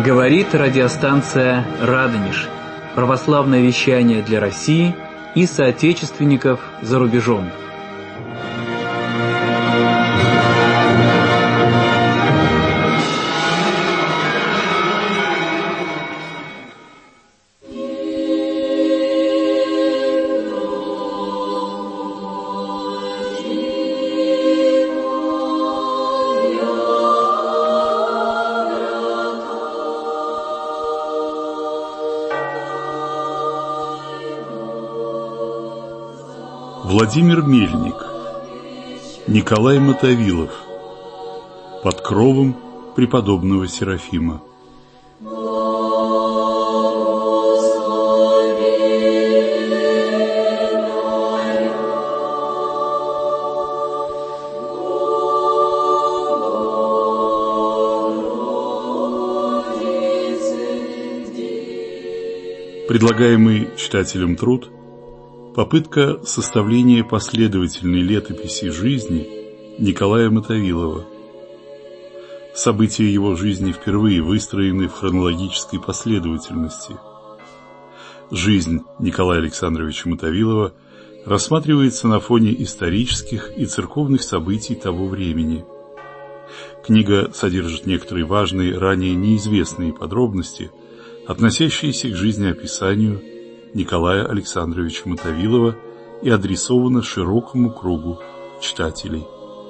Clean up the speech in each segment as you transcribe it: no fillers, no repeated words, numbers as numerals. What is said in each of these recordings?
Говорит радиостанция «Радонеж». Православное вещание для России и соотечественников за рубежом. Владимир Мельник, Николай Мотовилов, под кровом преподобного Серафима. Предлагаемый читателям труд – попытка составления последовательной летописи жизни Николая Мотовилова. События его жизни впервые выстроены в хронологической последовательности. Жизнь Николая Александровича Мотовилова рассматривается на фоне исторических и церковных событий того времени. Книга содержит некоторые важные, ранее неизвестные подробности, относящиеся к жизнеописанию Николая Александровича Мотовилова и адресована широкому кругу читателей.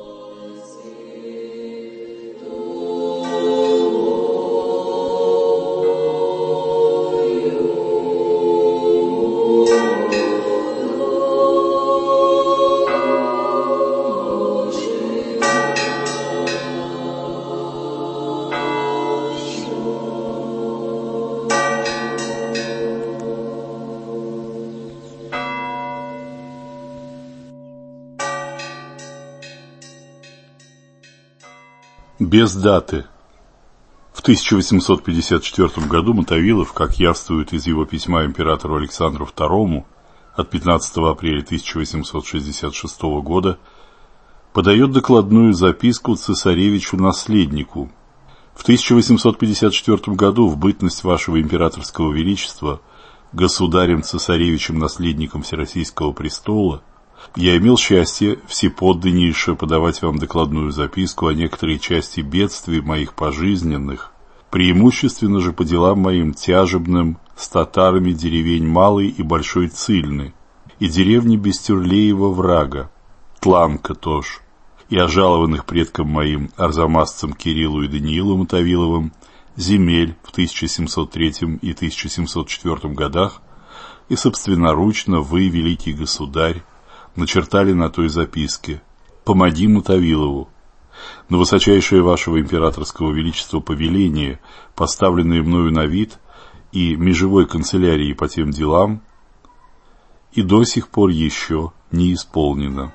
Без даты. В 1854 году Мотовилов, как явствует из его письма императору Александру II от 15 апреля 1866 года, подает докладную записку цесаревичу-наследнику. В 1854 году, в бытность вашего императорского величества, государем-цесаревичем-наследником Всероссийского престола, я имел счастье всеподданнейше подавать вам докладную записку о некоторой части бедствий моих пожизненных, преимущественно же по делам моим тяжебным с татарами деревень Малой и Большой Цильны, и деревни Бестюрлеева врага, Тланка тоже, и о жалованных предкам моим арзамасцам Кириллу и Даниилу Мотовиловым земель в 1703 и 1704 годах, и собственноручно вы, великий государь, начертали на той записке: «Помоги Мотовилову». На высочайшее вашего императорского величества повеление, поставленное мною на вид и межевой канцелярии по тем делам, и до сих пор еще не исполнено.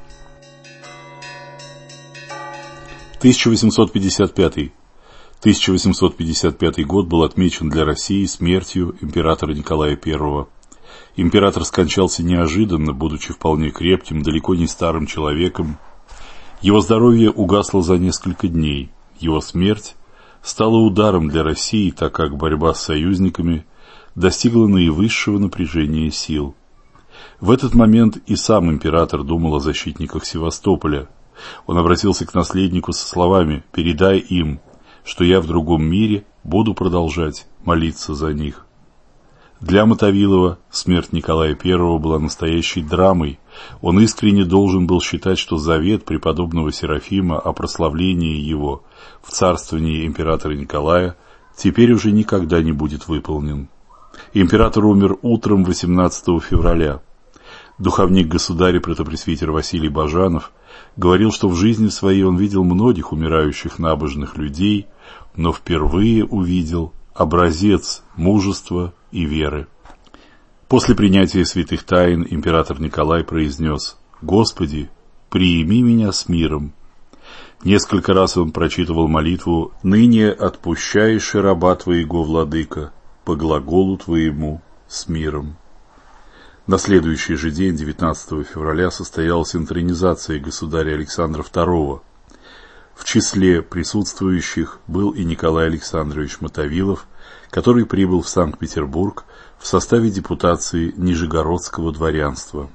1855 год был отмечен для России смертью императора Николая I. Император скончался неожиданно, будучи вполне крепким, далеко не старым человеком. Его здоровье угасло за несколько дней. Его смерть стала ударом для России, так как борьба с союзниками достигла наивысшего напряжения сил. В этот момент и сам император думал о защитниках Севастополя. Он обратился к наследнику со словами: «Передай им, что я в другом мире буду продолжать молиться за них». Для Мотовилова смерть Николая I была настоящей драмой. Он искренне должен был считать, что завет преподобного Серафима о прославлении его в царствовании императора Николая теперь уже никогда не будет выполнен. Император умер утром 18 февраля. Духовник государя протопресвитер Василий Бажанов говорил, что в жизни своей он видел многих умирающих набожных людей, но впервые увидел образец мужества и веры. После принятия святых тайн император Николай произнес: «Господи, приими меня с миром». Несколько раз он прочитывал молитву: «Ныне отпущаешь раба Твоего, владыка, по глаголу Твоему с миром». На следующий же день, 19 февраля, состоялась интронизация государя Александра II. В числе присутствующих был и Николай Александрович Мотовилов, который прибыл в Санкт-Петербург в составе депутации Нижегородского дворянства.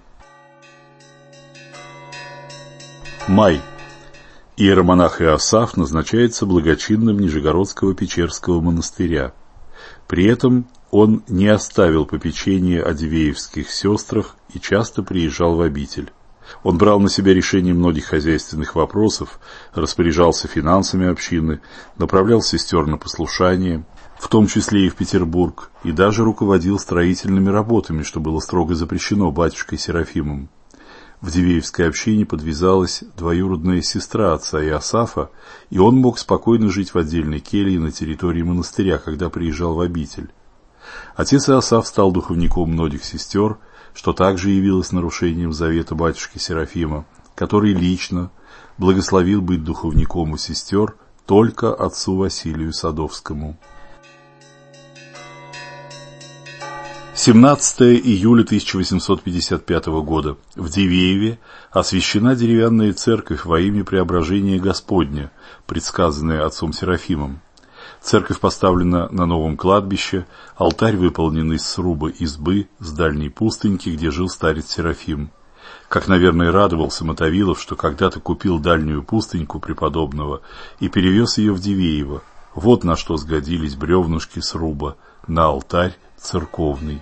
Май. Иеромонах Иосаф назначается благочинным Нижегородского Печерского монастыря. При этом он не оставил попечения о дивеевских сестрах и часто приезжал в обитель. Он брал на себя решение многих хозяйственных вопросов, распоряжался финансами общины, направлял сестер на послушание, в том числе и в Петербург, и даже руководил строительными работами, что было строго запрещено батюшкой Серафимом. В дивеевской общине подвязалась двоюродная сестра отца Иосафа, и он мог спокойно жить в отдельной келье на территории монастыря, когда приезжал в обитель. Отец Иосаф стал духовником многих сестер, что также явилось нарушением завета батюшки Серафима, который лично благословил быть духовником у сестер только отцу Василию Садовскому. 17 июля 1855 года. В Дивееве освящена деревянная церковь во имя Преображения Господня, предсказанная отцом Серафимом. Церковь поставлена на новом кладбище, алтарь выполнен из сруба избы с дальней пустыньки, где жил старец Серафим. Как, наверное, радовался Мотовилов, что когда-то купил дальнюю пустыньку преподобного и перевез ее в Дивеево. Вот на что сгодились бревнышки сруба, на алтарь церковный.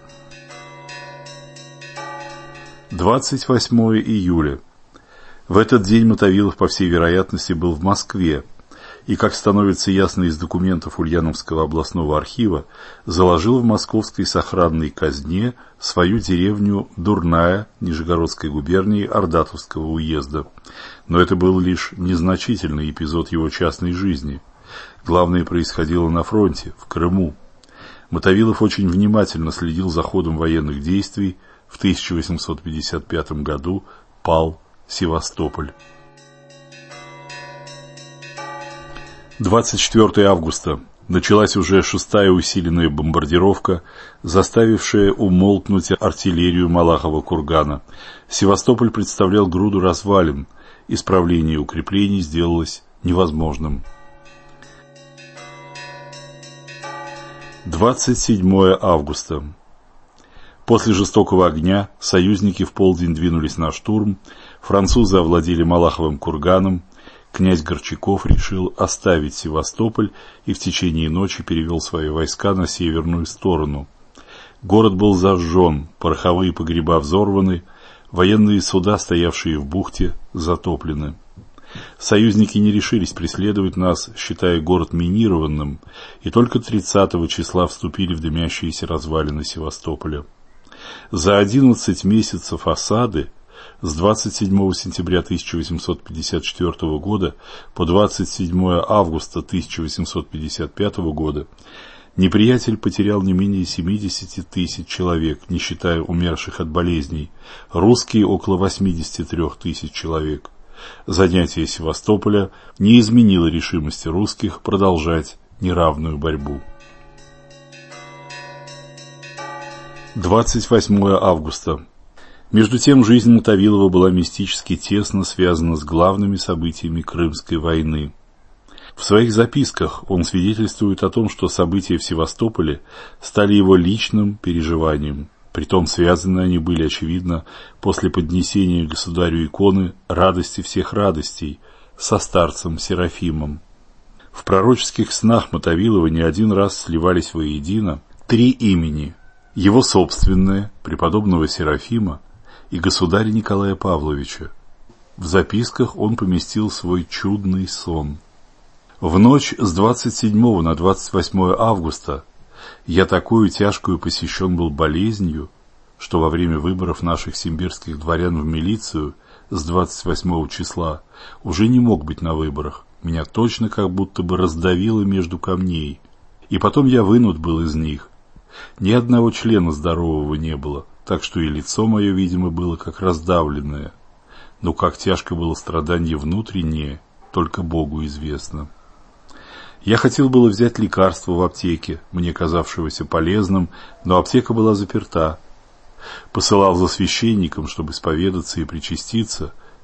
28 июля. В этот день Мотовилов, по всей вероятности, был в Москве, и, как становится ясно из документов Ульяновского областного архива, заложил в московской сохранной казне свою деревню Дурная Нижегородской губернии Ордатовского уезда. Но это был лишь незначительный эпизод его частной жизни. Главное происходило на фронте, в Крыму. Мотовилов очень внимательно следил за ходом военных действий. В 1855 году пал Севастополь. 24 августа. Началась уже 6-я усиленная бомбардировка, заставившая умолкнуть артиллерию Малахова кургана. Севастополь представлял груду развалин. Исправление укреплений сделалось невозможным. 27 августа. После жестокого огня союзники в полдень двинулись на штурм, французы овладели Малаховым курганом, князь Горчаков решил оставить Севастополь и в течение ночи перевел свои войска на северную сторону. Город был зажжен, пороховые погреба взорваны, военные суда, стоявшие в бухте, затоплены. Союзники не решились преследовать нас, считая город минированным, и только 30 числа вступили в дымящиеся развалины Севастополя. За 11 месяцев осады, с 27 сентября 1854 года по 27 августа 1855 года, неприятель потерял не менее 70 тысяч человек, не считая умерших от болезней, русские около 83 тысяч человек. Занятие Севастополя не изменило решимости русских продолжать неравную борьбу. 28 августа. Между тем, жизнь Мотовилова была мистически тесно связана с главными событиями Крымской войны. В своих записках он свидетельствует о том, что события в Севастополе стали его личным переживанием. Притом связаны они были, очевидно, после поднесения государю иконы «Радости всех радостей» со старцем Серафимом. В пророческих снах Мотовилова не один раз сливались воедино 3 имени: его собственное, преподобного Серафима, и государя Николая Павловича. В записках он поместил свой чудный сон. В ночь с 27 на 28 августа я такую тяжкую посещен был болезнью, что во время выборов наших симбирских дворян в милицию с 28 числа уже не мог быть на выборах. Меня точно как будто бы раздавило между камней. И потом я вынут был из них. Ни одного члена здорового не было, так что и лицо мое, видимо, было как раздавленное. Но как тяжко было страдание внутреннее, только Богу известно. Я хотел было взять лекарство в аптеке, мне казавшегося полезным, но аптека была заперта. Посылал за священником, чтобы исповедаться и причаститься,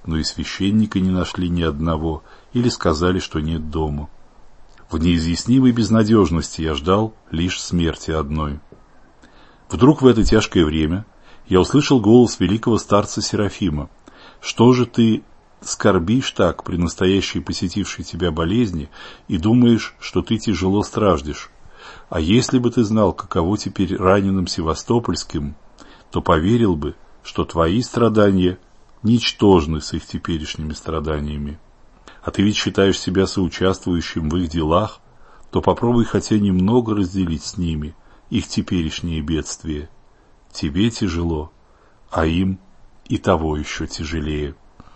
но и священника не нашли ни одного или сказали, что нет дома. В неизъяснимой безнадежности я ждал лишь смерти одной. Вдруг в это тяжкое время я услышал голос великого старца Серафима. «Что же ты скорбишь так при настоящей посетившей тебя болезни и думаешь, что ты тяжело страждешь? А если бы ты знал, каково теперь раненым севастопольским, то поверил бы, что твои страдания ничтожны с их теперешними страданиями. А ты ведь считаешь себя соучаствующим в их делах, то попробуй хотя немного разделить с ними их теперешние бедствия. Тебе тяжело, а им и того еще тяжелее».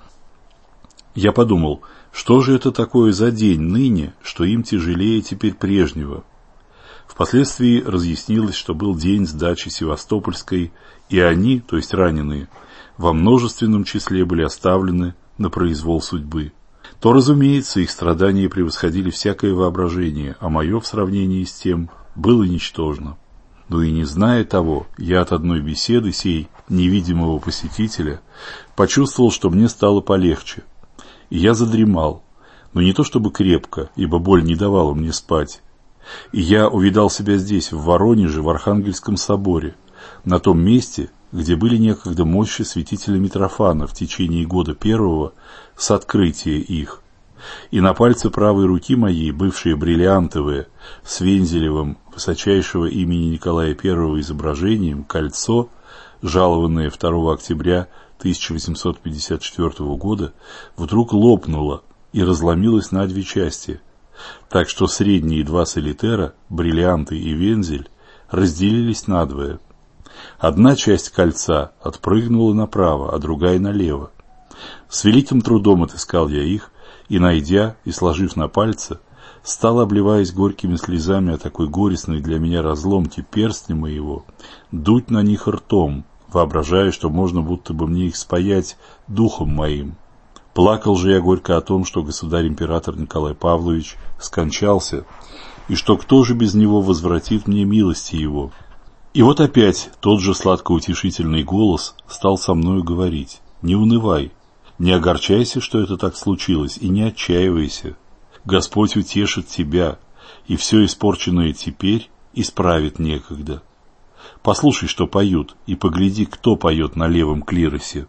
Я подумал, что же это такое за день ныне, что им тяжелее теперь прежнего. Впоследствии разъяснилось, что был день сдачи Севастопольской, и они, то есть раненые, во множественном числе были оставлены на произвол судьбы. То, разумеется, их страдания превосходили всякое воображение, а мое в сравнении с тем было ничтожно. Но и не зная того, я от одной беседы сей невидимого посетителя почувствовал, что мне стало полегче, и я задремал, но не то чтобы крепко, ибо боль не давала мне спать. И я увидал себя здесь, в Воронеже, в Архангельском соборе, на том месте, где были некогда мощи святителя Митрофана в течение года первого с открытия их. И на пальце правой руки моей, бывшие бриллиантовые, с вензелевым высочайшего имени Николая I изображением, кольцо, жалованное 2 октября 1854 года, вдруг лопнуло и разломилось на 2 части, так что средние 2 солитера, бриллианты и вензель, разделились надвое. Одна часть кольца отпрыгнула направо, а другая налево. С великим трудом отыскал я их, и, найдя и сложив на пальце, стал, обливаясь горькими слезами о такой горестной для меня разломке перстня моего, дуть на них ртом, воображая, что можно будто бы мне их спаять духом моим. Плакал же я горько о том, что государь-император Николай Павлович скончался, и что кто же без него возвратит мне милости его. И вот опять тот же сладкоутешительный голос стал со мною говорить: «Не унывай, не огорчайся, что это так случилось, и не отчаивайся. Господь утешит тебя, и все испорченное теперь исправит некогда. Послушай, что поют, и погляди, кто поет на левом клиросе».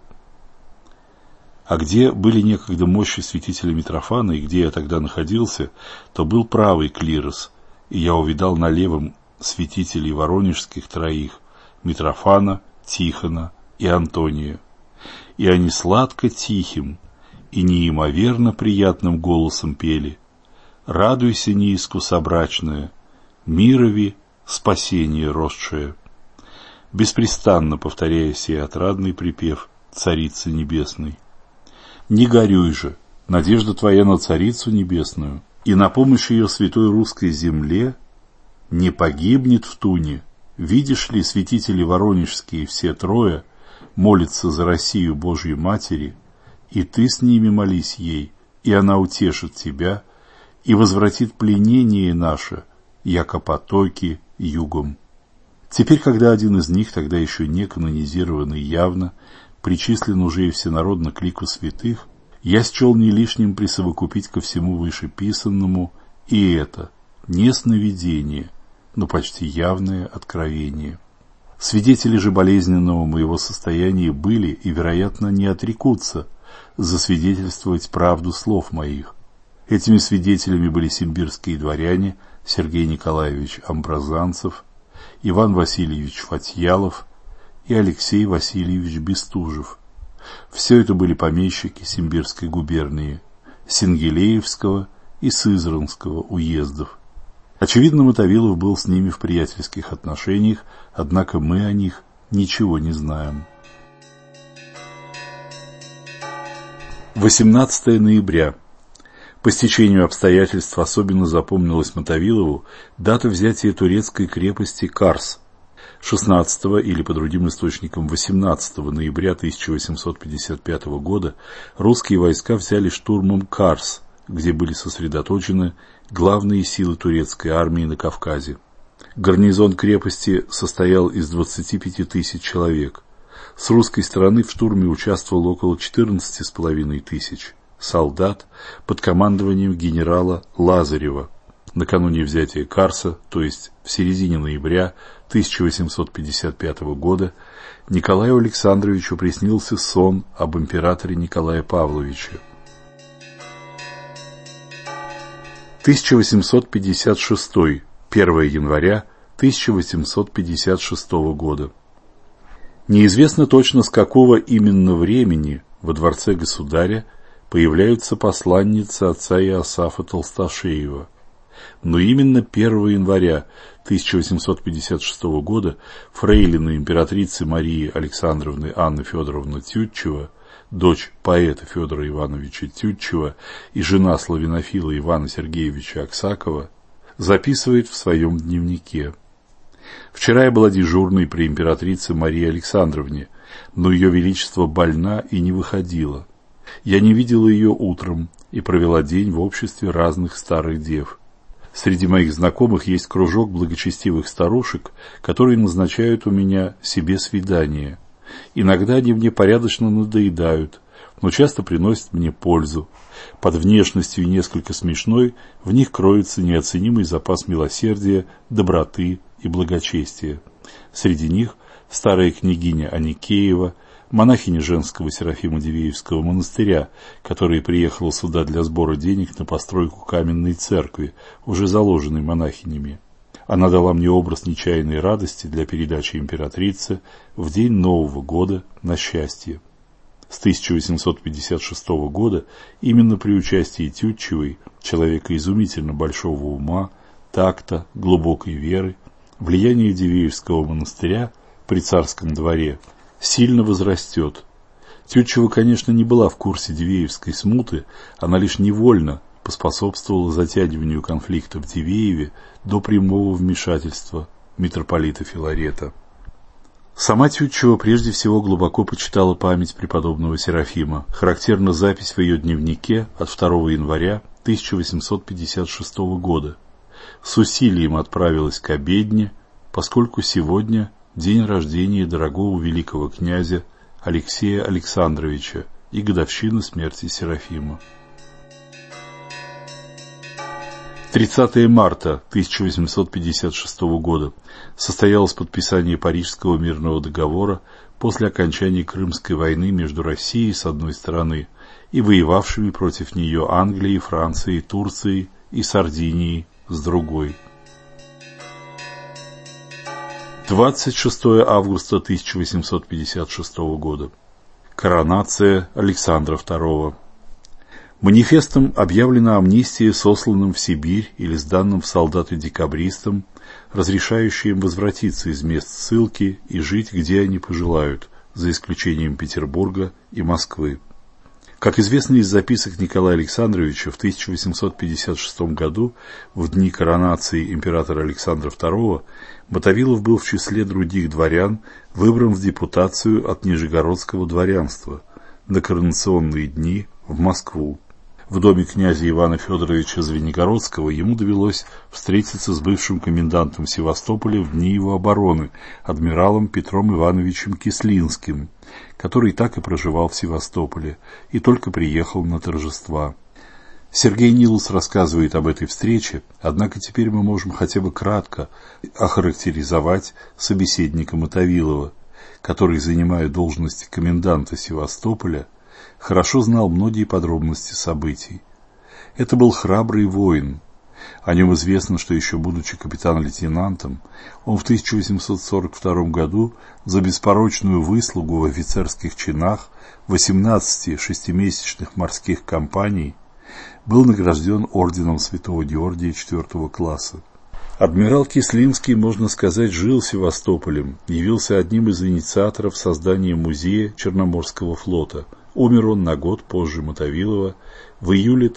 А где были некогда мощи святителя Митрофана, и где я тогда находился, то был правый клирос, и я увидал на левом святителей воронежских 3: Митрофана, Тихона и Антония. И они сладко тихим и неимоверно приятным голосом пели: «Радуйся, неискусобрачная, мирови спасение росшее», беспрестанно повторяя сей отрадный припев Царицы Небесной. Не горюй же, надежда твоя на Царицу Небесную, и на помощь ее святой русской земле не погибнет в туне. Видишь ли, святители воронежские все 3 молятся за Россию Божьей Матери, и ты с ними молись ей, и она утешит тебя и возвратит пленение наше, яко потоки югом. Теперь, когда один из них, тогда еще не канонизированный явно, причислен уже и всенародно к лику святых, я счел не лишним присовокупить ко всему вышеписанному и это, не сновидение, но почти явное откровение. Свидетели же болезненного моего состояния были и, вероятно, не отрекутся засвидетельствовать правду слов моих. Этими свидетелями были симбирские дворяне Сергей Николаевич Амбразанцев, Иван Васильевич Фатьялов и Алексей Васильевич Бестужев. Все это были помещики Симбирской губернии, Сингелеевского и Сызранского уездов. Очевидно, Мотовилов был с ними в приятельских отношениях, однако мы о них ничего не знаем. 18 ноября. По стечению обстоятельств особенно запомнилась Мотовилову дата взятия турецкой крепости Карс. 16 или, по другим источникам, 18 ноября 1855 года русские войска взяли штурмом Карс, где были сосредоточены главные силы турецкой армии на Кавказе. Гарнизон крепости состоял из 25 000 человек, С русской стороны в штурме участвовало около 14,5 тысяч солдат под командованием генерала Лазарева. Накануне взятия Карса, то есть в середине ноября 1855 года, Николаю Александровичу приснился сон об императоре Николае Павловиче. 1856. 1 января 1856 года. Неизвестно точно, с какого именно времени во дворце государя появляются посланницы отца Иосафа Толсташеева. Но именно 1 января 1856 года фрейлина императрицы Марии Александровны Анна Федоровна Тютчева, дочь поэта Федора Ивановича Тютчева и жена славянофила Ивана Сергеевича Аксакова, записывает в своем дневнике: «Вчера я была дежурной при императрице Марии Александровне, но ее величество больна и не выходила. Я не видела ее утром и провела день в обществе разных старых дев. Среди моих знакомых есть кружок благочестивых старушек, которые назначают у меня себе свидания. Иногда они мне порядочно надоедают, но часто приносят мне пользу. Под внешностью и несколько смешной в них кроется неоценимый запас милосердия, доброты и благочестия. Среди них старая княгиня Аникеева, монахиня женского Серафимо-Дивеевского монастыря, которая приехала сюда для сбора денег на постройку каменной церкви, уже заложенной монахинями. Она дала мне образ нечаянной радости для передачи императрице в день Нового года на счастье. С 1856 года именно при участии Тютчевой, человека изумительно большого ума, такта, глубокой веры, влияние Дивеевского монастыря при царском дворе сильно возрастет. Тютчева, конечно, не была в курсе Дивеевской смуты, она лишь невольно поспособствовала затягиванию конфликта в Дивееве до прямого вмешательства митрополита Филарета. Сама Тютчева прежде всего глубоко почитала память преподобного Серафима. Характерна запись в ее дневнике от 2 января 1856 года. С усилием отправилась к обедне, поскольку сегодня день рождения дорогого великого князя Алексея Александровича и годовщина смерти Серафима. 30 марта 1856 года состоялось подписание Парижского мирного договора после окончания Крымской войны между Россией с одной стороны и воевавшими против нее Англией, Францией, Турцией и Сардинией с другой. 26 августа 1856 года. Коронация Александра II. Манифестом объявлена амнистия сосланным в Сибирь или сданным в солдаты декабристам, разрешающая им возвратиться из мест ссылки и жить, где они пожелают, за исключением Петербурга и Москвы. Как известно из записок Николая Александровича, в 1856 году, в дни коронации императора Александра II, Мотовилов был в числе других дворян выбран в депутацию от нижегородского дворянства на коронационные дни в Москву. В доме князя Ивана Федоровича Звенигородского ему довелось встретиться с бывшим комендантом Севастополя в дни его обороны, адмиралом Петром Ивановичем Кислинским, который так и проживал в Севастополе и только приехал на торжества. Сергей Нилус рассказывает об этой встрече, однако теперь мы можем хотя бы кратко охарактеризовать собеседника Мотовилова, который, занимая должность коменданта Севастополя, хорошо знал многие подробности событий. Это был храбрый воин. О нем известно, что еще будучи капитан-лейтенантом, он в 1842 году за беспорочную выслугу в офицерских чинах 18 шестимесячных морских кампаний был награжден орденом Святого Георгия 4 класса. Адмирал Кислинский, можно сказать, жил Севастополем, явился одним из инициаторов создания музея Черноморского флота. Умер он на год позже Мотовилова, в июле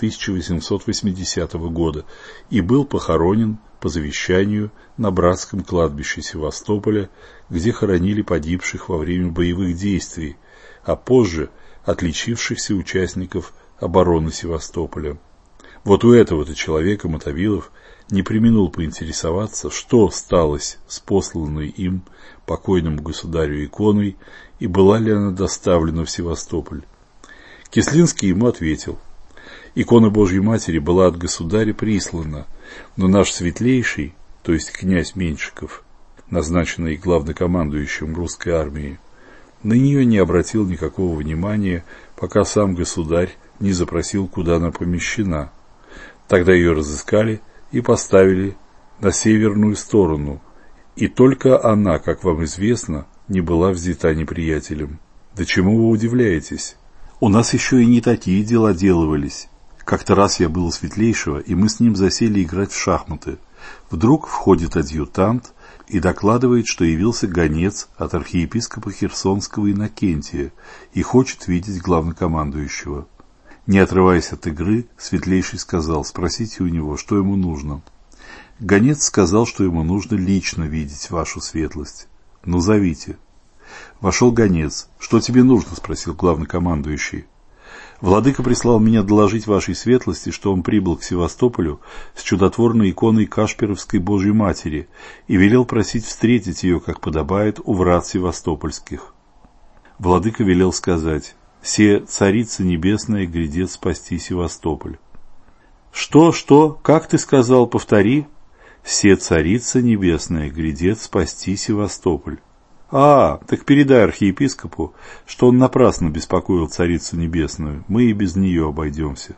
1880 года, и был похоронен по завещанию на братском кладбище Севастополя, где хоронили погибших во время боевых действий, а позже отличившихся участников обороны Севастополя. Вот у этого-то человека Мотовилов не преминул поинтересоваться, что сталось с посланной им покойному государю иконой и была ли она доставлена в Севастополь. Кислинский ему ответил: икона Божьей Матери была от государя прислана, но наш светлейший, то есть князь Меньшиков, назначенный главнокомандующим русской армией, на нее не обратил никакого внимания, пока сам государь не запросил, куда она помещена. Тогда ее разыскали и поставили на северную сторону, и только она, как вам известно, не была взята неприятелем. Да чему вы удивляетесь? У нас еще и не такие дела делывались. Как-то раз я был у светлейшего, и мы с ним засели играть в шахматы. Вдруг входит адъютант и докладывает, что явился гонец от архиепископа Херсонского Иннокентия и хочет видеть главнокомандующего. Не отрываясь от игры, светлейший сказал: спросите у него, что ему нужно. Гонец сказал, что ему нужно лично видеть вашу светлость. Ну, зовите. Вошел гонец. Что тебе нужно? Спросил главнокомандующий. Владыка прислал меня доложить вашей светлости, что он прибыл к Севастополю с чудотворной иконой Кашпировской Божьей Матери и велел просить встретить ее, как подобает, у врат севастопольских. Владыка велел сказать: «Се царица небесная грядет спасти Севастополь». «Что? Как ты сказал? Повтори». «Се царица небесная грядет спасти Севастополь». Так передай архиепископу, что он напрасно беспокоил Царицу Небесную, мы и без нее обойдемся.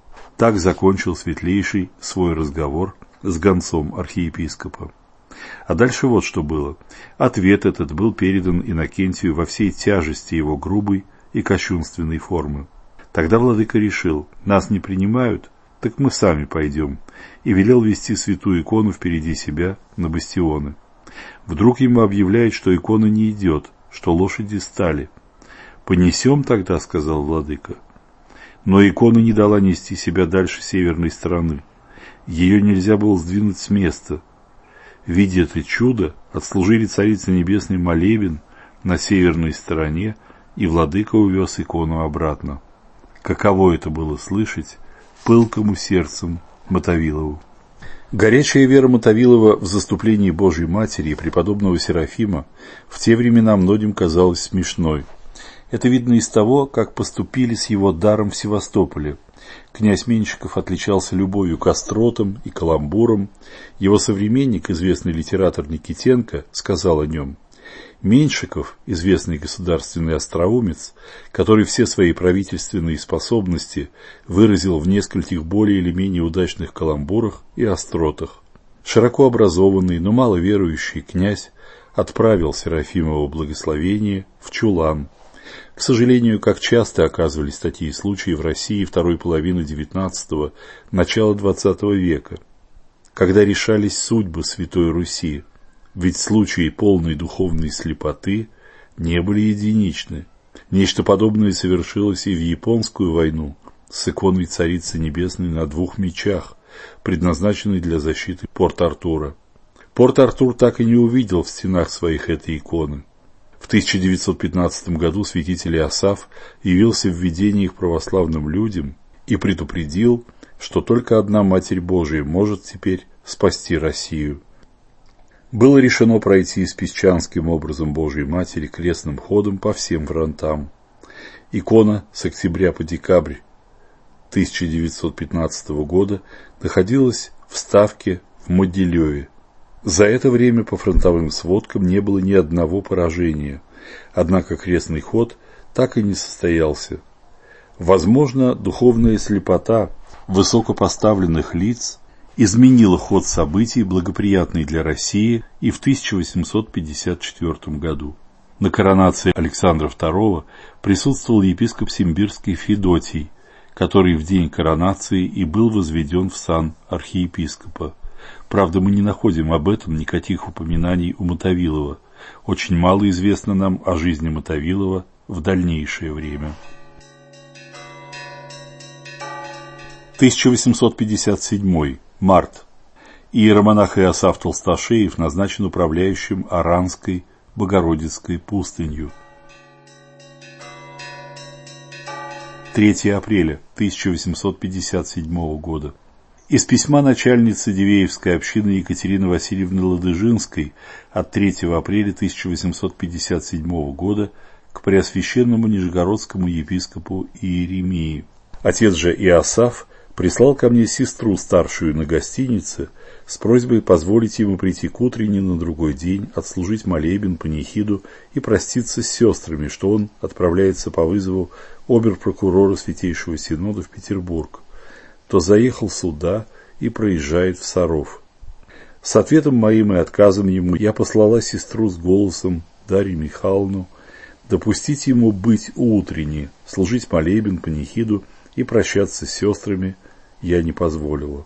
Так закончил светлейший свой разговор с гонцом архиепископа. А дальше вот что было. Ответ этот был передан Иннокентию во всей тяжести его грубой и кощунственной формы. Тогда владыка решил: нас не принимают, так мы сами пойдем, и велел вести святую икону впереди себя на бастионы. Вдруг ему объявляют, что икона не идет, что лошади стали. «Понесем тогда», — сказал владыка. Но икона не дала нести себя дальше северной стороны. Ее нельзя было сдвинуть с места. Видя это чудо, отслужили Царице Небесной молебен на северной стороне, и владыка увез икону обратно. Каково это было слышать пылкому сердцем Мотовилову. Горячая вера Мотовилова в заступлении Божьей Матери и преподобного Серафима в те времена многим казалась смешной. Это видно из того, как поступили с его даром в Севастополе. Князь Меньшиков отличался любовью к остротам и каламбурам. Его современник, известный литератор Никитенко, сказал о нем: Меньшиков, известный государственный остроумец, который все свои правительственные способности выразил в нескольких более или менее удачных каламбурах и остротах. Широко образованный, но мало верующий князь отправил Серафимово благословение в чулан. К сожалению, как часто оказывались такие случаи в России второй половины XIX – начала XX века, когда решались судьбы Святой Руси. Ведь случаи полной духовной слепоты не были единичны. Нечто подобное совершилось и в Японскую войну с иконой Царицы Небесной на 2 мечах, предназначенной для защиты Порт-Артура. Порт-Артур так и не увидел в стенах своих этой иконы. В 1915 году святитель Иосаф явился в видениях православным людям и предупредил, что только одна Матерь Божия может теперь спасти Россию. Было решено пройти с песчанским образом Божьей Матери крестным ходом по всем фронтам. Икона с октября по декабрь 1915 года находилась в Ставке в Могилеве. За это время по фронтовым сводкам не было ни одного поражения, однако крестный ход так и не состоялся. Возможно, духовная слепота высокопоставленных лиц изменила ход событий, благоприятный для России, и в 1854 году. На коронации Александра II присутствовал епископ Симбирский Федотий, который в день коронации и был возведен в сан архиепископа. Правда, мы не находим об этом никаких упоминаний у Мотовилова. Очень мало известно нам о жизни Мотовилова в дальнейшее время. 1857. Март. Иеромонах Иосаф Толсташеев назначен управляющим Аранской Богородицкой пустынью. 3 апреля 1857 года. Из письма начальницы Дивеевской общины Екатерины Васильевны Ладыжинской от 3 апреля 1857 года к преосвященному нижегородскому епископу Иеремии. Отец же Иосаф прислал ко мне сестру старшую на гостинице с просьбой позволить ему прийти к утренне на другой день, отслужить молебен, панихиду и проститься с сестрами, что он отправляется по вызову обер-прокурора Святейшего Синода в Петербург, то заехал сюда и проезжает в Саров. С ответом моим и отказом ему я послала сестру с голосом Дарью Михайловну допустить ему быть утренне, служить молебен, панихиду и прощаться с сестрами я не позволила.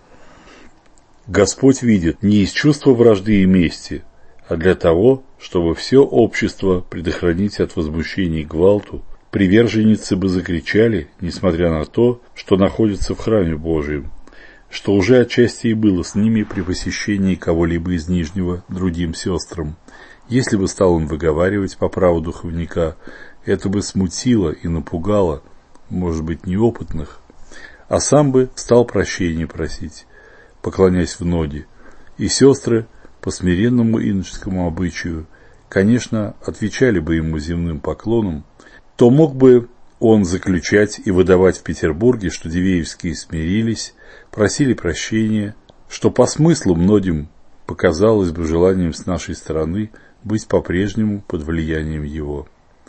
Господь видит не из чувства вражды и мести, а для того, чтобы все общество предохранить от возмущений и гвалту, приверженницы бы закричали, несмотря на то, что находятся в храме Божьем, что уже отчасти и было с ними при посещении кого-либо из Нижнего другим сестрам. Если бы стал он выговаривать по праву духовника, это бы смутило и напугало, может быть, неопытных, а сам бы стал прощения просить, поклоняясь в ноги, и сестры по смиренному иноческому обычаю, конечно, отвечали бы ему земным поклоном, то мог бы он заключать и выдавать в Петербурге, что Дивеевские смирились, просили прощения, что по смыслу многим показалось бы желанием с нашей стороны быть по-прежнему под влиянием его.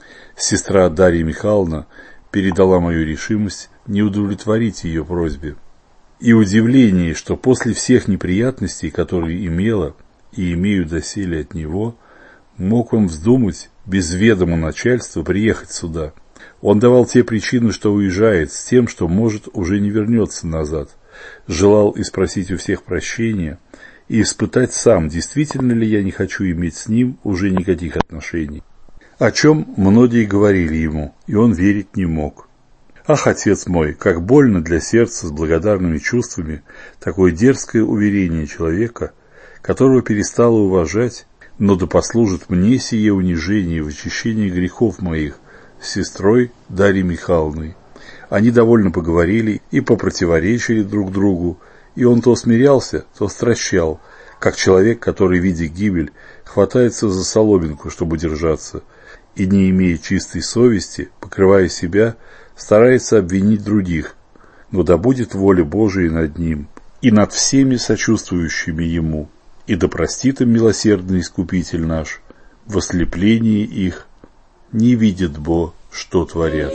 Сестра Дарья Михайловна передала мою решимость не удовлетворить ее просьбе. И удивление, что после всех неприятностей, которые имела и имею доселе от него, мог он вздумать без ведома начальства приехать сюда. Он давал те причины, что уезжает, с тем, что, может, уже не вернется назад. Желал и спросить у всех прощения, и испытать сам, действительно ли я не хочу иметь с ним уже никаких отношений. О чем многие говорили ему, и он верить не мог. Ах, отец мой, как больно для сердца с благодарными чувствами такое дерзкое уверение человека, которого перестала уважать, но да послужит мне сие унижение в очищении грехов моих с сестрой Дарьей Михайловной. Они довольно поговорили и попротиворечили друг другу, и он то смирялся, то стращал, как человек, который, видя гибель, хватается за соломинку, чтобы держаться, и, не имея чистой совести, покрывая себя, старается обвинить других, но да будет воля Божия над ним и над всеми сочувствующими ему, и да простит им милосердный Искупитель наш, в ослеплении их не видит Бог, что творят.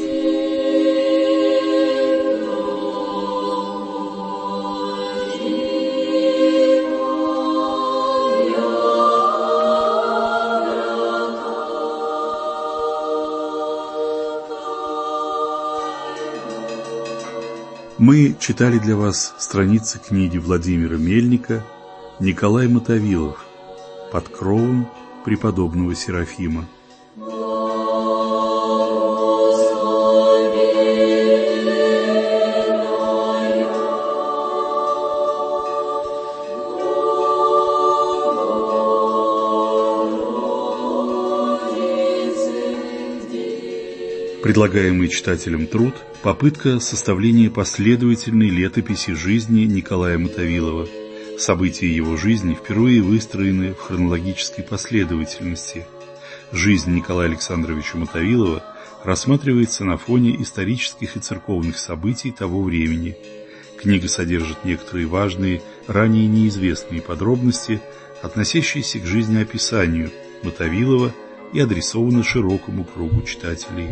Мы читали для вас страницы книги Владимира Мельника «Николай Мотовилов. Под кровом преподобного Серафима». Предлагаемый читателям труд – попытка составления последовательной летописи жизни Николая Мотовилова. События его жизни впервые выстроены в хронологической последовательности. Жизнь Николая Александровича Мотовилова рассматривается на фоне исторических и церковных событий того времени. Книга содержит некоторые важные, ранее неизвестные подробности, относящиеся к жизнеописанию Мотовилова и адресована широкому кругу читателей.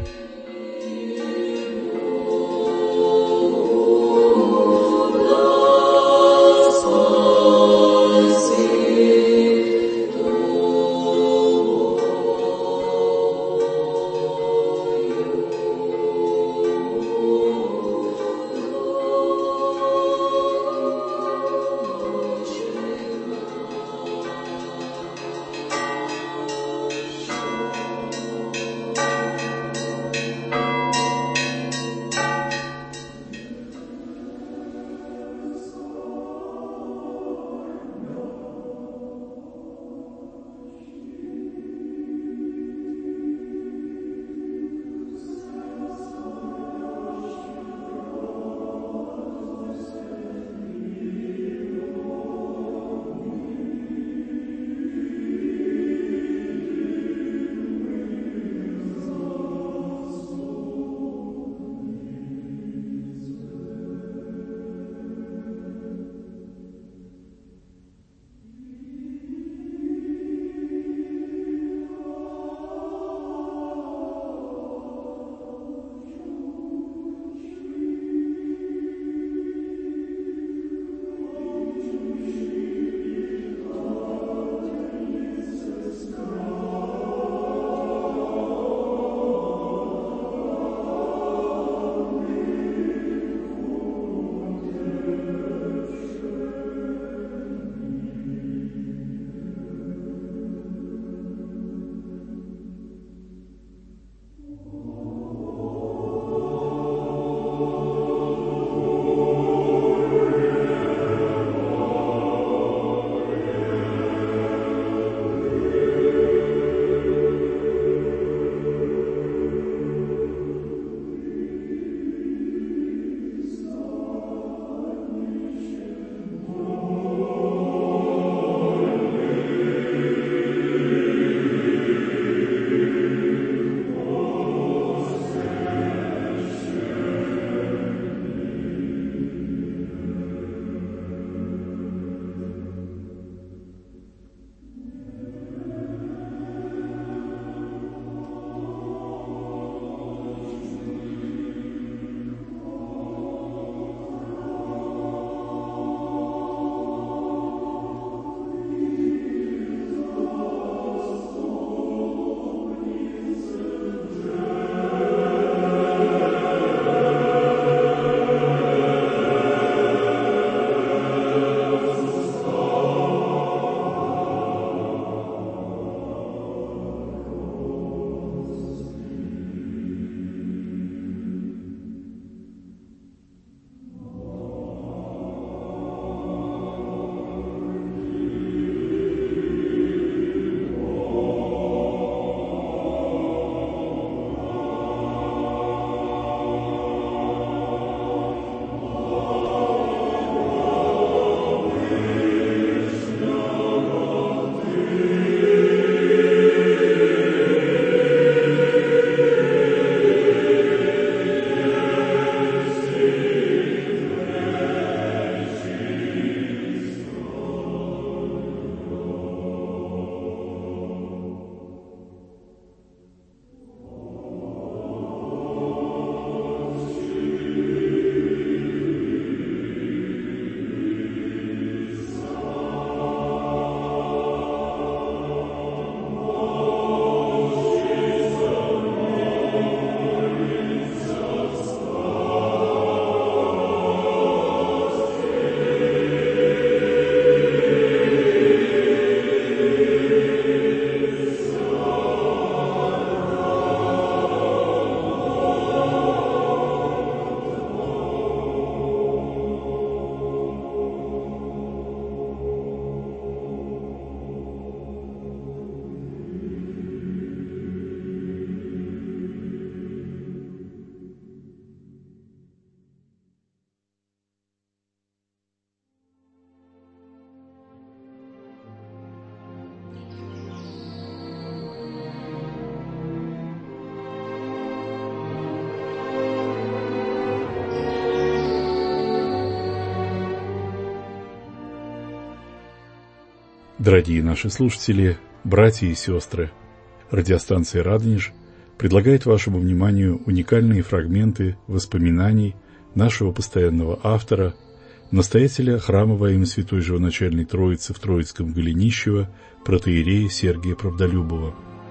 Дорогие наши слушатели, братья и сестры, радиостанция «Радонеж» предлагает вашему вниманию уникальные фрагменты воспоминаний нашего постоянного автора, настоятеля храма во имя Святой Живоначальной Троицы в Троицком Голенищево, протоиерея Сергия Правдолюбова.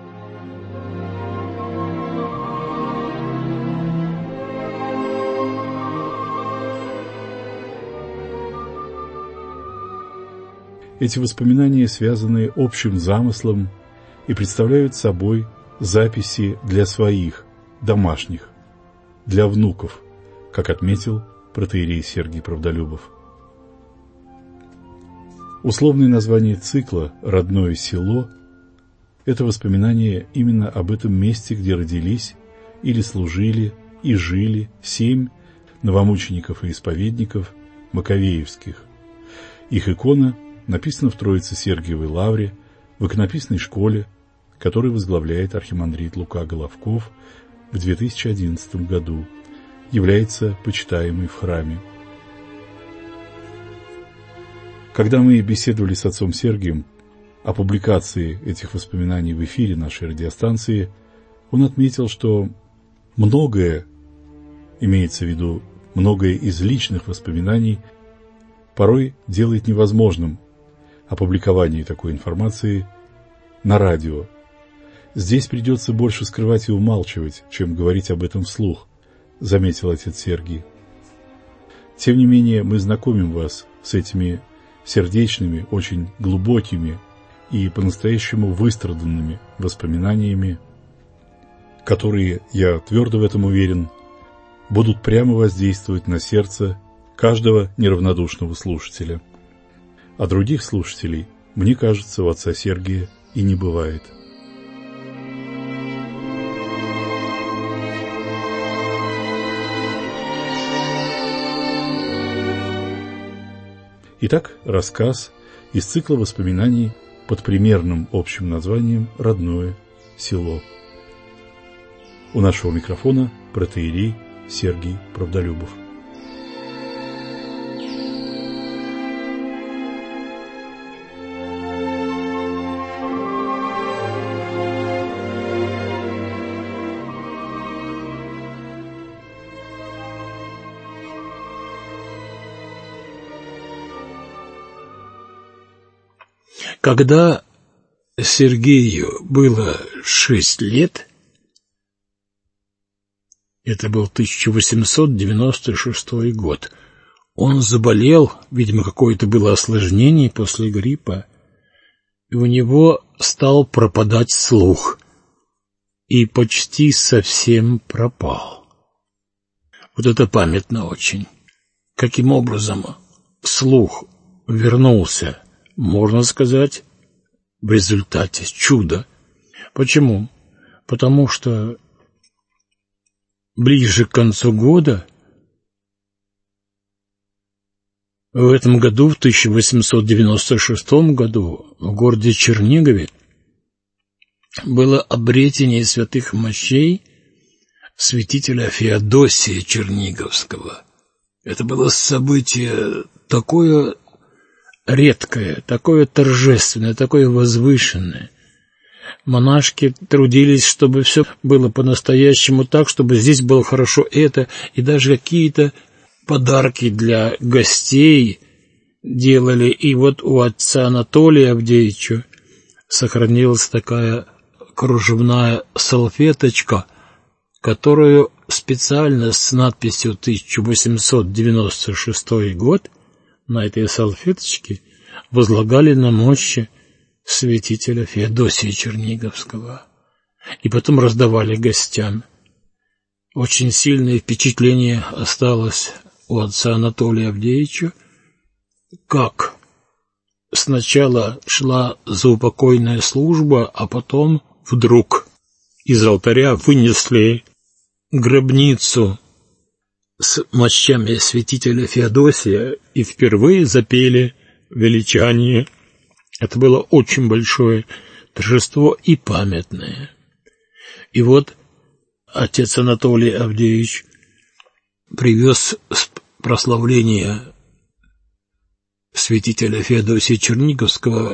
Эти воспоминания связаны общим замыслом и представляют собой записи для своих, домашних, для внуков, как отметил протоиерей Сергий Правдолюбов. Условное название цикла «Родное село» – это воспоминание именно об этом месте, где родились или служили и жили 7 новомучеников и исповедников маковеевских. Их икона написана в Троице-Сергиевой лавре в иконописной школе, которую возглавляет архимандрит Лука Головков в 2011 году, является почитаемой в храме. Когда мы беседовали с отцом Сергием о публикации этих воспоминаний в эфире нашей радиостанции, он отметил, что многое, имеется в виду многое из личных воспоминаний, порой делает невозможным опубликование такой информации на радио. Здесь придется больше скрывать и умалчивать, чем говорить об этом вслух, заметил отец Сергий. Тем не менее, мы знакомим вас с этими сердечными, очень глубокими и по-настоящему выстраданными воспоминаниями, которые, я твердо в этом уверен, будут прямо воздействовать на сердце каждого неравнодушного слушателя. А других слушателей, мне кажется, у отца Сергия и не бывает. Итак, рассказ из цикла воспоминаний под примерным общим названием «Родное село». У нашего микрофона протоиерей Сергий Правдолюбов. Когда Сергею было 6 лет, это был 1896 год, он заболел, видимо, какое-то было осложнение после гриппа, и у него стал пропадать слух, и почти совсем пропал. Вот это памятно очень. Каким образом слух вернулся? Можно сказать, в результате чуда. Почему? Потому что ближе к концу года, в этом году, в 1896 году, в городе Чернигове было обретение святых мощей святителя Феодосия Черниговского. Это было событие такое редкое, такое торжественное, такое возвышенное. Монашки трудились, чтобы все было по-настоящему так, чтобы здесь было хорошо это, и даже какие-то подарки для гостей делали. И вот у отца Анатолия Авдеевича сохранилась такая кружевная салфеточка, которую специально с надписью 1896 год на этой салфеточке возлагали на мощи святителя Феодосия Черниговского и потом раздавали гостям. Очень сильное впечатление осталось у отца Анатолия Авдеевича, как сначала шла заупокойная служба, а потом вдруг из алтаря вынесли гробницу с мощами святителя Феодосия и впервые запели величание. Это было очень большое торжество и памятное. И вот отец Анатолий Авдеевич привез с прославления святителя Феодосия Черниговского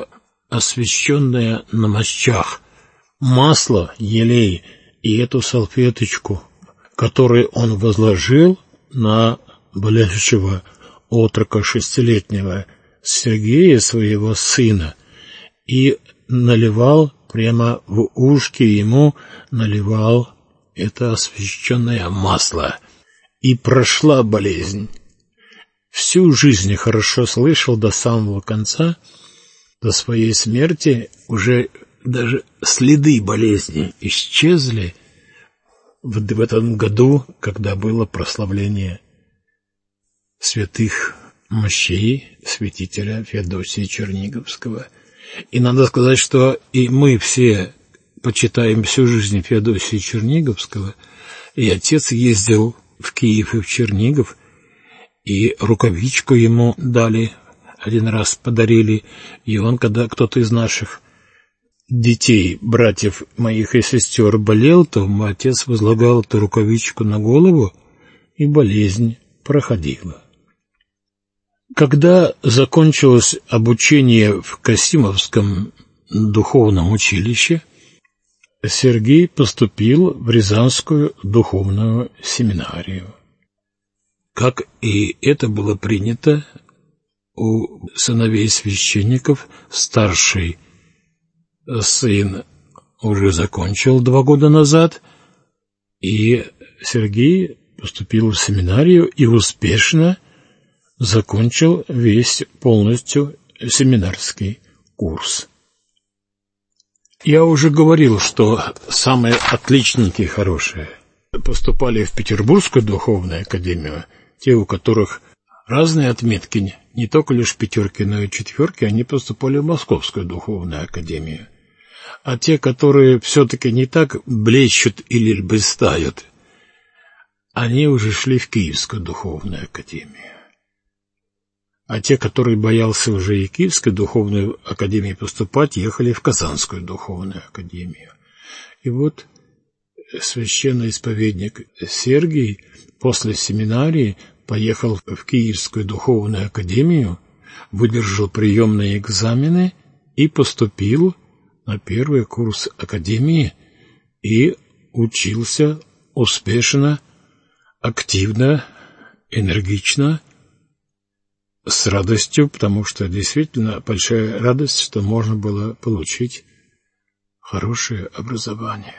освященное на мощах масло, елей и эту салфеточку, которую он возложил на болеющего отрока 6-летнего Сергея, своего сына, и наливал прямо в ушки ему, наливал это освященное масло. И прошла болезнь. Всю жизнь хорошо слышал до самого конца, до своей смерти уже даже следы болезни исчезли в этом году, когда было прославление святых мощей святителя Феодосия Черниговского. И надо сказать, что и мы все почитаем всю жизнь Феодосия Черниговского, и отец ездил в Киев и в Чернигов, и рукавичку ему дали, один раз подарили, и он, когда кто-то из наших детей, братьев моих и сестер болел, то мой отец возлагал эту рукавичку на голову, и болезнь проходила. Когда закончилось обучение в Касимовском духовном училище, Сергей поступил в Рязанскую духовную семинарию. Как и это было принято у сыновей священников, старший сын уже закончил 2 года назад, и Сергей поступил в семинарию и успешно закончил весь полностью семинарский курс. Я уже говорил, что самые отличники хорошие поступали в Петербургскую духовную академию, те, у которых разные отметки, не только лишь 5, но и 4, они поступали в Московскую духовную академию. А те, которые все-таки не так блещут или блистают, они уже шли в Киевскую духовную академию. А те, которые боялся уже и Киевской духовной академии поступать, ехали в Казанскую духовную академию. И вот священный исповедник Сергий после семинарии поехал в Киевскую духовную академию, выдержал приемные экзамены и поступил на 1 курс академии и учился успешно, активно, энергично, с радостью, потому что действительно большая радость, что можно было получить хорошее образование.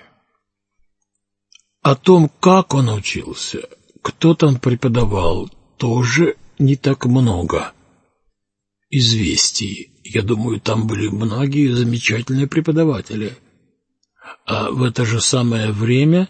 О том, как он учился, кто там преподавал, тоже не так много известий. Я думаю, там были многие замечательные преподаватели. А в это же самое время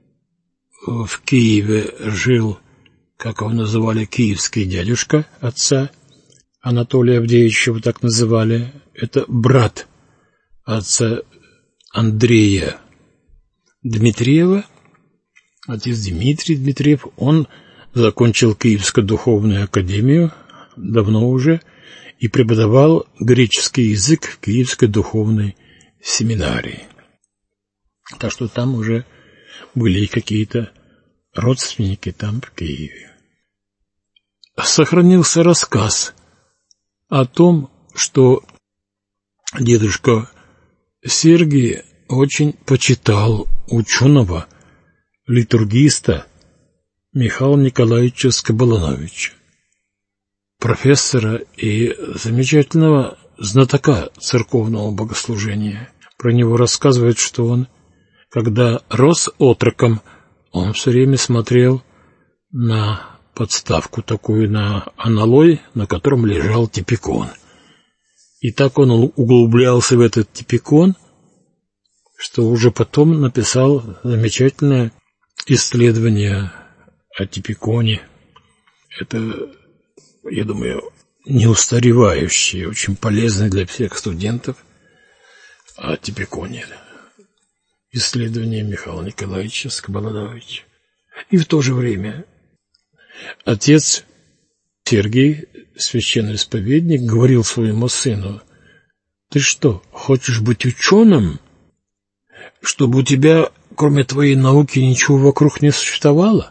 в Киеве жил, как его называли, киевский дядюшка отца Анатолия Авдеевича, его так называли. Это брат отца Андрея Дмитриева, отец Дмитрий Дмитриев. Он закончил Киевскую духовную академию давно уже и преподавал греческий язык в Киевской духовной семинарии. Так что там уже были какие-то родственники там в Киеве. Сохранился рассказ о том, что дедушка Сергий очень почитал ученого, литургиста Михаила Николаевича Скобалановича, профессора и замечательного знатока церковного богослужения. Про него рассказывают, что он, когда рос отроком, он все время смотрел на подставку такую, на аналой, на котором лежал типикон. И так он углублялся в этот типикон, что уже потом написал замечательное исследование о типиконе. Это, я думаю, неустаревающее, очень полезное для всех студентов о типиконе. Исследование Михаила Николаевича Скобалановича. И в то же время отец Сергий, священный исповедник, говорил своему сыну: «Ты что, хочешь быть ученым, чтобы у тебя, кроме твоей науки, ничего вокруг не существовало?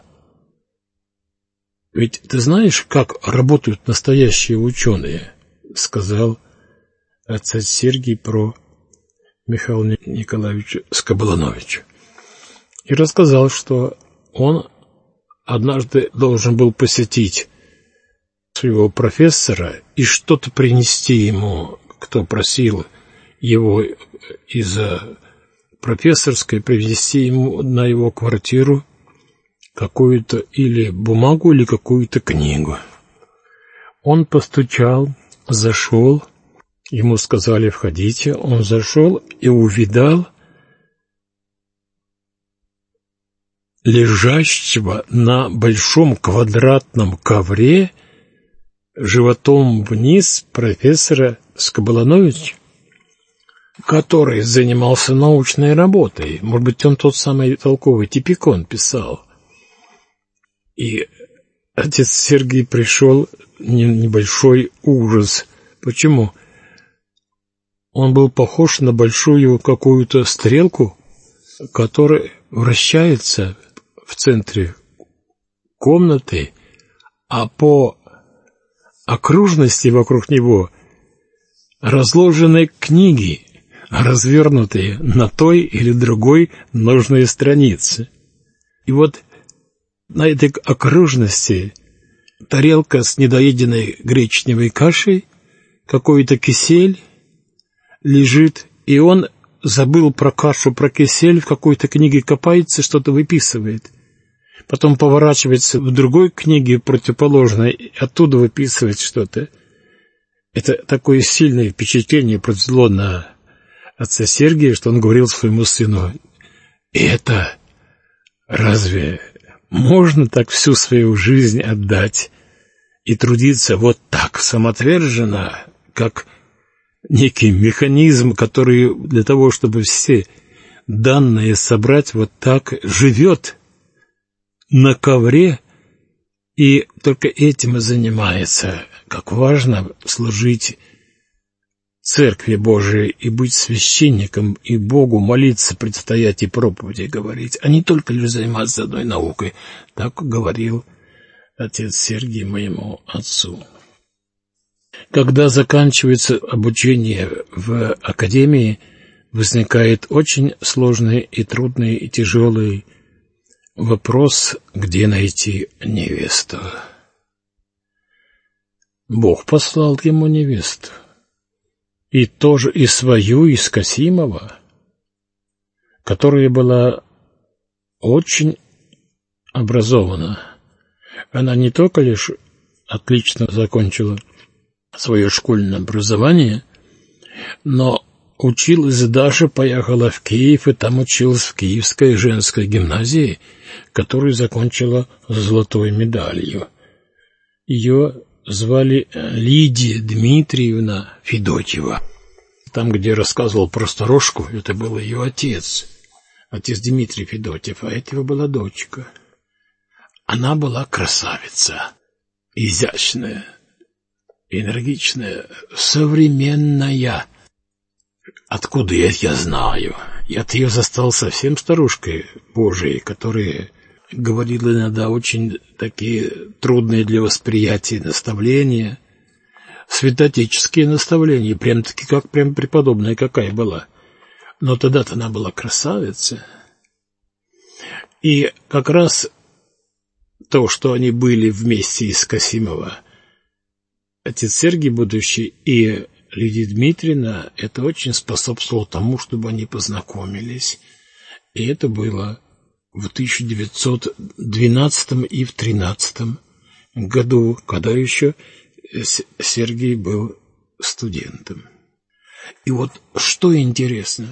Ведь ты знаешь, как работают настоящие ученые?» — сказал отца Сергия про Михаила Николаевича Скоблановича. И рассказал, что он однажды должен был посетить своего профессора и что-то принести ему, кто просил его из профессорской, привезти ему на его квартиру какую-то или бумагу, или какую-то книгу. Он постучал, зашел, ему сказали «входите», он зашел и увидал лежащего на большом квадратном ковре животом вниз профессора Скоблановича, который занимался научной работой. Может быть, он тот самый толковый типикон писал. И отец Сергий пришел небольшой ужас. Почему? Он был похож на большую какую-то стрелку, которая вращается в центре комнаты, а по окружности вокруг него разложены книги, развернутые на той или другой нужной странице. И вот на этой окружности тарелка с недоеденной гречневой кашей, какой-то кисель лежит, и он забыл про кашу, про кисель, в какой-то книге копается, что-то выписывает. Потом поворачивается в другой книге противоположной, оттуда выписывает что-то. Это такое сильное впечатление произвело на отца Сергия, что он говорил своему сыну: «Это разве можно так всю свою жизнь отдать и трудиться вот так самоотверженно, как некий механизм, который для того, чтобы все данные собрать, вот так живет на ковре и только этим и занимается? Как важно служить Церкви Божией и быть священником, и Богу молиться, предстоять и проповеди говорить, а не только лишь заниматься одной наукой». Так говорил отец Сергий моему отцу. Когда заканчивается обучение в академии, возникает очень сложный и трудный и тяжелый вопрос, где найти невесту. Бог послал ему невесту. И тоже и свою, из Касимова, которая была очень образована. Она не только лишь отлично закончила свое школьное образование, но училась даже, поехала в Киев, и там училась в Киевской женской гимназии, которую закончила золотой медалью. Ее звали Лидия Дмитриевна Федотьева. Там, где рассказывал про сторожку, это был ее отец Дмитрий Федотьев, а этого была дочка. Она была красавица, изящная, энергичная, современная. Откуда я знаю? Я-то ее застал совсем старушкой Божией, которая говорила иногда очень такие трудные для восприятия наставления, святоотеческие наставления, прям-таки как прям преподобная какая была. Но тогда-то она была красавица. И как раз то, что они были вместе из Касимова, отец Сергий будущий и Лидия Дмитриевна, это очень способствовало тому, чтобы они познакомились. И это было в 1912 и в 1913 году, когда еще Сергий был студентом. И вот что интересно,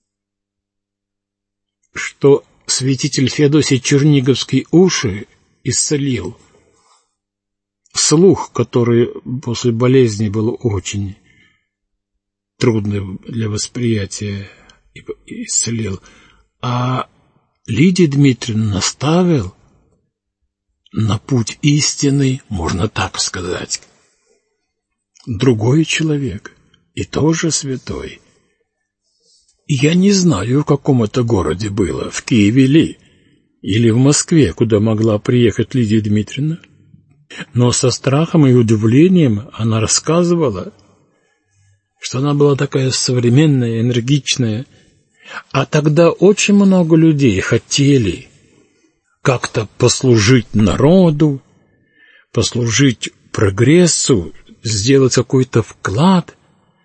что святитель Феодосий Черниговский уши исцелил, слух, который после болезни был очень трудным для восприятия, исцелил, а Лидия Дмитриевна наставил на путь истинный, можно так сказать, другой человек, и тоже святой. И я не знаю, в каком это городе было, в Киеве ли, или в Москве, куда могла приехать Лидия Дмитриевна, но со страхом и удивлением она рассказывала, что она была такая современная, энергичная. А тогда очень много людей хотели как-то послужить народу, послужить прогрессу, сделать какой-то вклад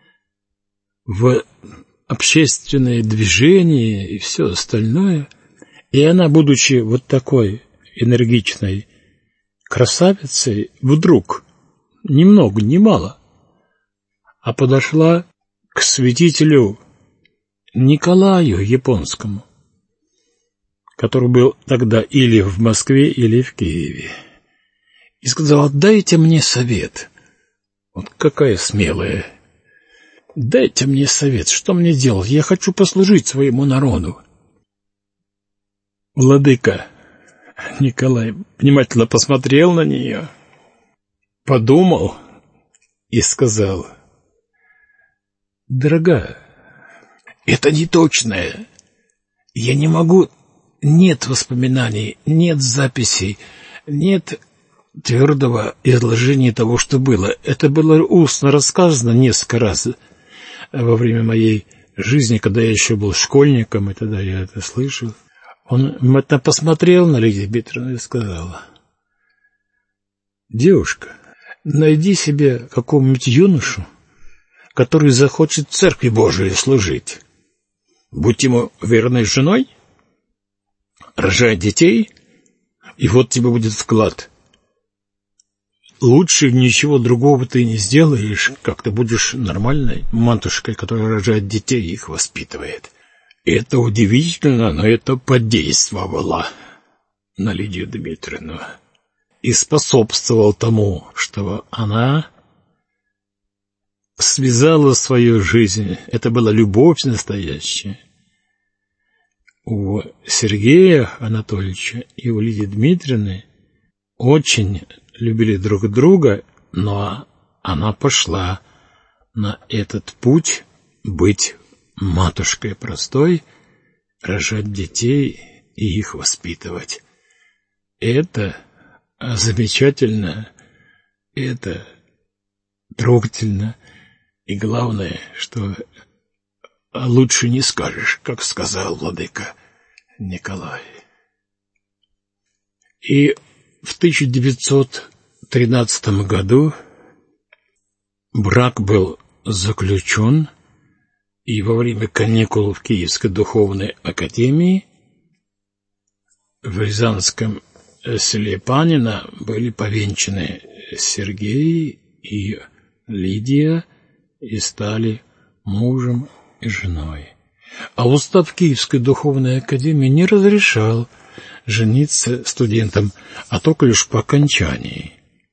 в общественное движение и все остальное. И она, будучи вот такой энергичной красавицей, вдруг, ни много ни мало, а подошла к святителю Николаю Японскому, который был тогда или в Москве, или в Киеве, и сказала: «Дайте мне совет». Вот какая смелая. «Дайте мне совет, что мне делать? Я хочу послужить своему народу». Владыка Николай внимательно посмотрел на нее, подумал и сказал: «Дорогая, это не точное. Я не могу, нет воспоминаний, нет записей, нет твердого изложения того, что было. Это было устно рассказано несколько раз во время моей жизни, когда я еще был школьником, и тогда я это слышал». Он это посмотрел на Лидию Дмитриевну и сказал: «Девушка, найди себе какого-нибудь юношу, который захочет в Церкви Божией служить. Будь ему верной женой, рожай детей, и вот тебе будет вклад. Лучше ничего другого ты не сделаешь, как ты будешь нормальной матушкой, которая рожает детей и их воспитывает». Это удивительно, но это подействовало на Лидию Дмитриевну и способствовало тому, что она связала свою жизнь. Это была любовь настоящая. У Сергея Анатольевича и у Лидии Дмитриевны очень любили друг друга, но она пошла на этот путь быть матушкой простой, рожать детей и их воспитывать. Это замечательно, это трогательно, и главное, что лучше не скажешь, как сказал владыка Николай. И в 1913 году брак был заключен, и во время каникул в Киевской духовной академии в Рязанском селе Панино были повенчаны Сергей и Лидия и стали мужем и женой. А устав Киевской духовной академии не разрешал жениться студентам, а только лишь по окончании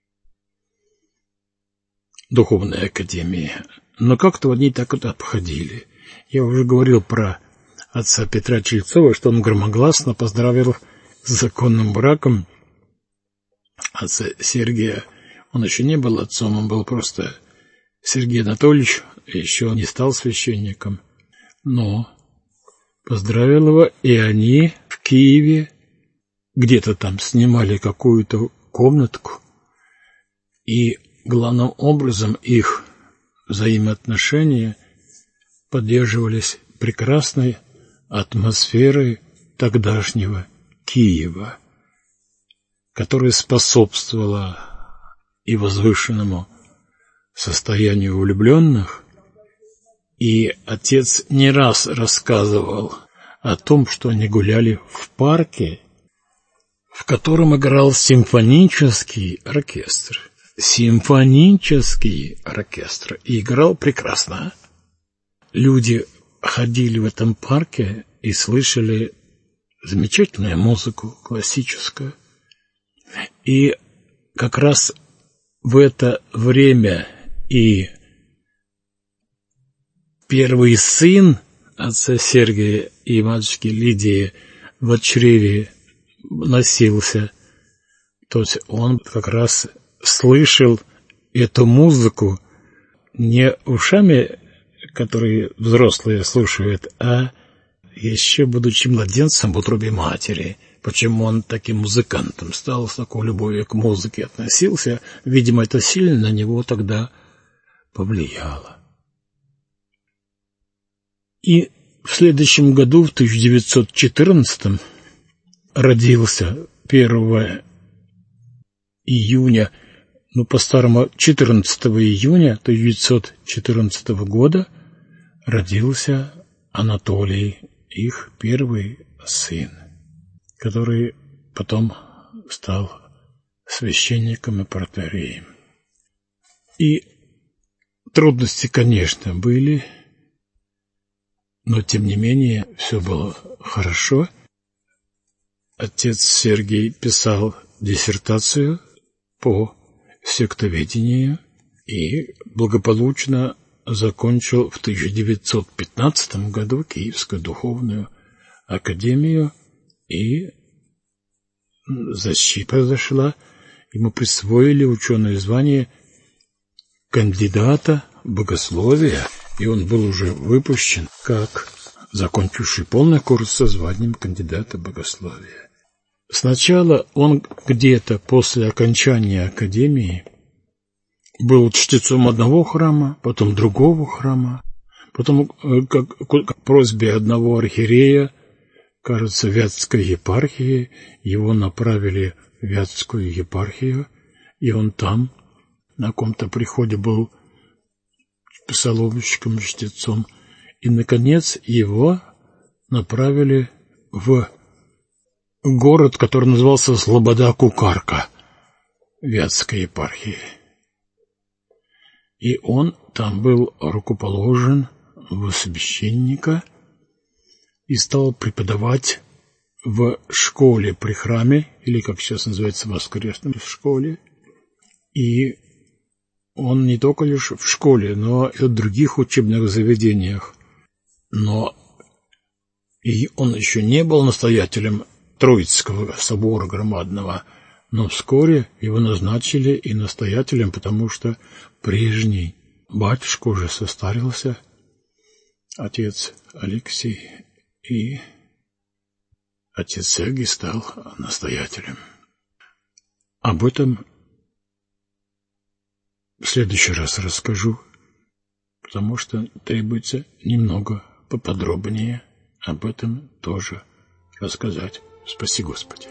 духовной академии. Но как-то они так вот обходили. Я уже говорил про отца Петра Чельцова, что он громогласно поздравил с законным браком отца Сергея. Он еще не был отцом, он был просто Сергей Анатольевич, еще не стал священником. Но поздравил его, и они в Киеве где-то там снимали какую-то комнатку, и главным образом их взаимоотношения поддерживались прекрасной атмосферой тогдашнего Киева, которая способствовала и возвышенному состоянию влюбленных. И отец не раз рассказывал о том, что они гуляли в парке, в котором играл симфонический оркестр. Симфонический оркестр. И играл прекрасно. Люди ходили в этом парке и слышали замечательную музыку классическую. И как раз в это время и первый сын отца Сергия и матушки Лидии в чреве носился. То есть он как раз слышал эту музыку не ушами, которые взрослые слушают, а еще будучи младенцем в утробе матери. Почему он таким музыкантом стал, с такой любовью к музыке относился? Видимо, это сильно на него тогда повлияло. И в следующем году, в 1914, родился 1 июня, по-старому 14 июня 1914 года родился Анатолий, их первый сын, который потом стал священником и протоиереем. И трудности, конечно, были, но тем не менее все было хорошо. Отец Сергий писал диссертацию по сектоведению и благополучно закончил в 1915 году Киевскую духовную академию, и защита произошла. Ему присвоили ученое звание кандидата богословия, и он был уже выпущен как закончивший полный курс со званием кандидата богословия. Сначала он где-то после окончания академии был чтецом одного храма, потом другого храма, потом как просьбе одного архиерея, кажется, Вятской епархии, его направили в Вятскую епархию, и он там на каком-то приходе был псаломщиком, чтецом, и, наконец, его направили в город, который назывался Слобода-Кукарка, Вятской епархии. И он там был рукоположен в священника и стал преподавать в школе при храме, или, как сейчас называется, воскресной школе. И он не только лишь в школе, но и в других учебных заведениях. Но и он еще не был настоятелем Троицкого собора громадного, но вскоре его назначили и настоятелем, потому что прежний батюшка уже состарился, отец Алексий, и отец Сергий стал настоятелем. Об этом в следующий раз расскажу, потому что требуется немного поподробнее об этом тоже рассказать. Спаси Господи.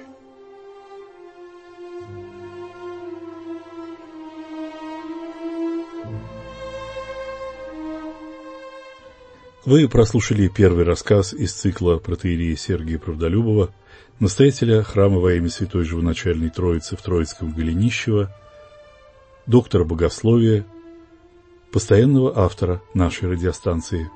Вы прослушали первый рассказ из цикла протоиерея Сергия Правдолюбова, настоятеля храма во имя Святой Живоначальной Троицы в Троицком Голенищево, доктора богословия, постоянного автора нашей радиостанции.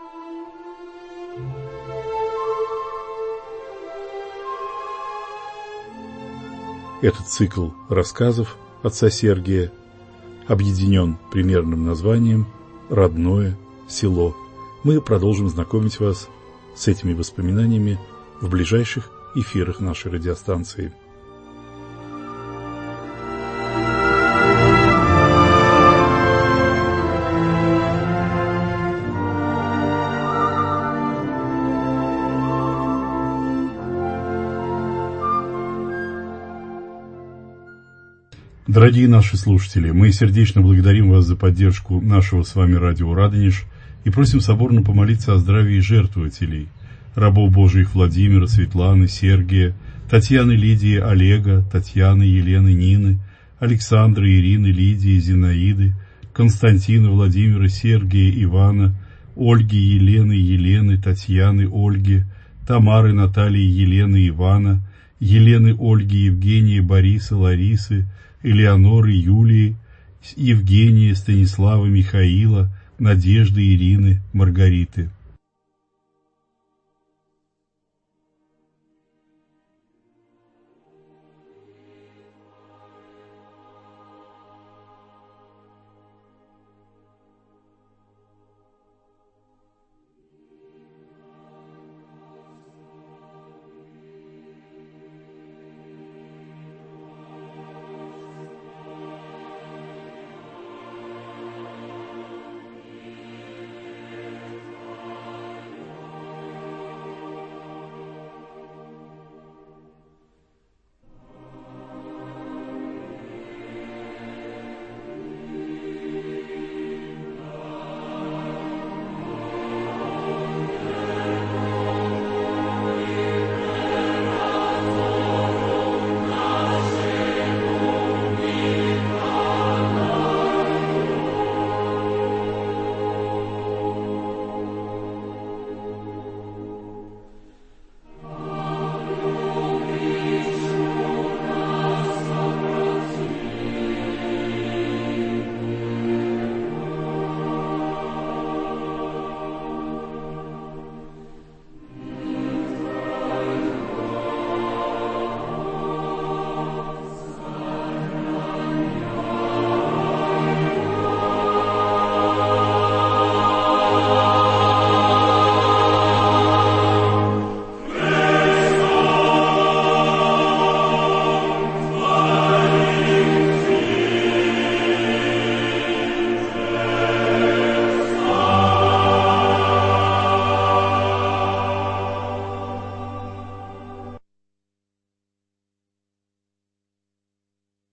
Этот цикл рассказов отца Сергия объединен примерным названием «Родное село». Мы продолжим знакомить вас с этими воспоминаниями в ближайших эфирах нашей радиостанции. Дорогие наши слушатели, мы сердечно благодарим вас за поддержку нашего с вами радио «Радонеж» и просим соборно помолиться о здравии жертвователей, рабов Божиих Владимира, Светланы, Сергия, Татьяны, Лидии, Олега, Татьяны, Елены, Нины, Александра, Ирины, Лидии, Зинаиды, Константина, Владимира, Сергия, Ивана, Ольги, Елены, Татьяны, Ольги, Тамары, Натальи, Елены, Ивана, Елены, Ольги, Евгения, Бориса, Ларисы, Элеоноры, Юлии, Евгения, Станислава, Михаила, Надежды, Ирины, Маргариты.